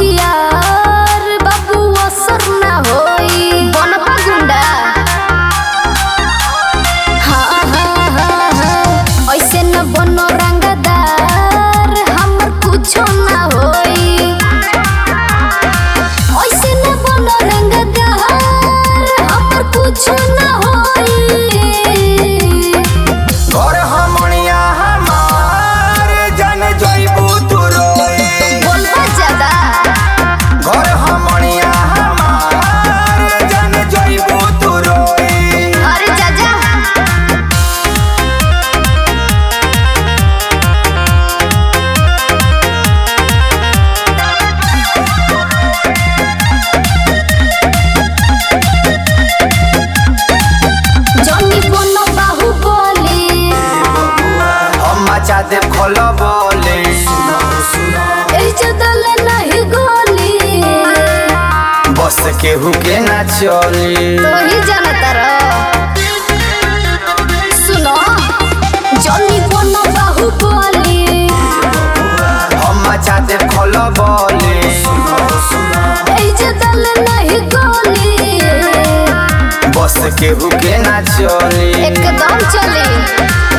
हथियार बाबू असर ना होई बनपा गुंडा। हाँ हाँ हाँ हाँ ऐसे न बनो रंगदार हमर कुछो ना होई। ऐसे न बनो रंगदार हमर कुछो ना होई। घर हमनिया हमार जन जइबू तू रोई। बोलबा ज्यादा घर हमनिया हमार जन जइबू तू रोई। अरे चाचा जनी बनो बाहुबली हम मचा दे खोल बोले। इज्जत नहीं गोली बस केहू के ना चली। तो ही जानता रहो। सुनो जनी बनो बाहुबली हम मचा दे खोल बोले। इज्जत नहीं गोली बस केहू के ना चली। एकदम चली।